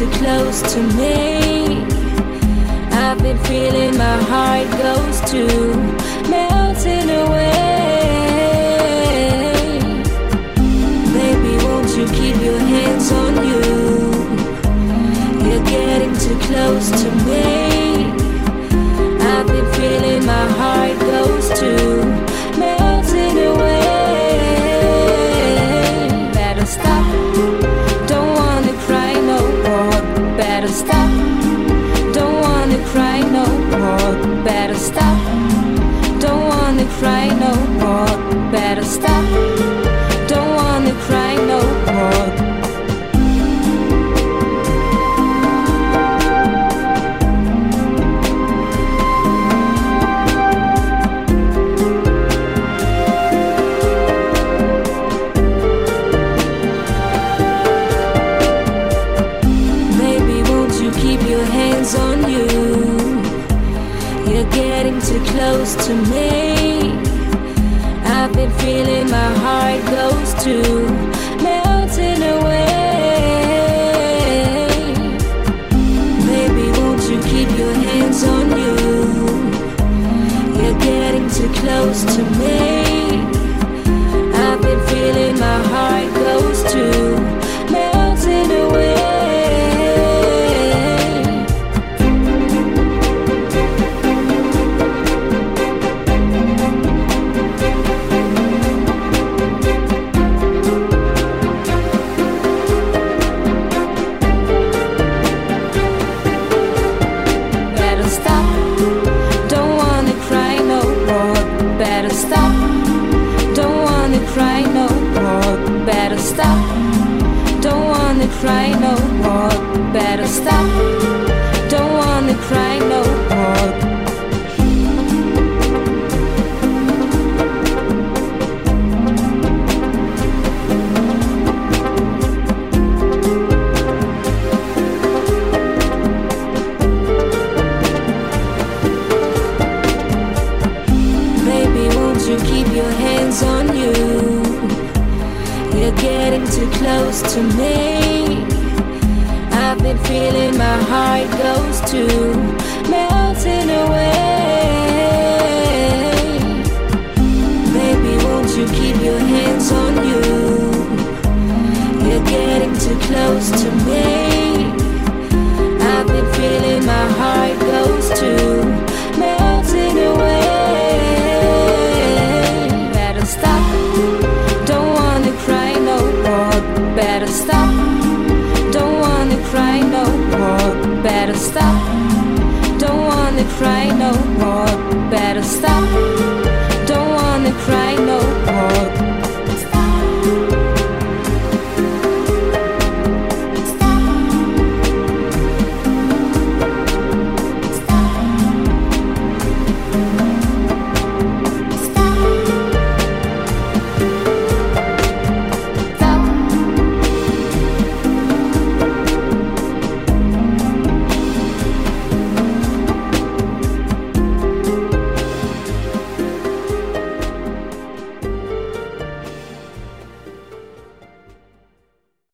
too close to me. I've been feeling my heart goes to melting away. Baby, won't you keep your hands on you? You're getting too close to me. I've been feeling my heart goes to melting away. Better stop, don't wanna cry no more. Better stop, don't wanna cry no more. Better stop, don't wanna cry no more. Better stop, don't wanna cry no more. On you, you're getting too close to me. I've been feeling my heart goes to melting away. Baby, won't you keep your hands on you? You're getting too close to me. I've been feeling my heart goes to melting away. Cry no more, better stop. Don't wanna cry no more, better stop. Don't wanna cry no more. Baby, won't you keep your hands on you? You're getting too close to me. I've been feeling my heart goes to melting away. Baby, won't you keep your hands on you? You're getting too close to me. I've been feeling my heart goes to melting away. Better stop, don't wanna cry no more. Better stop, don't wanna cry no more. Better stop, don't wanna cry no more. Better stop.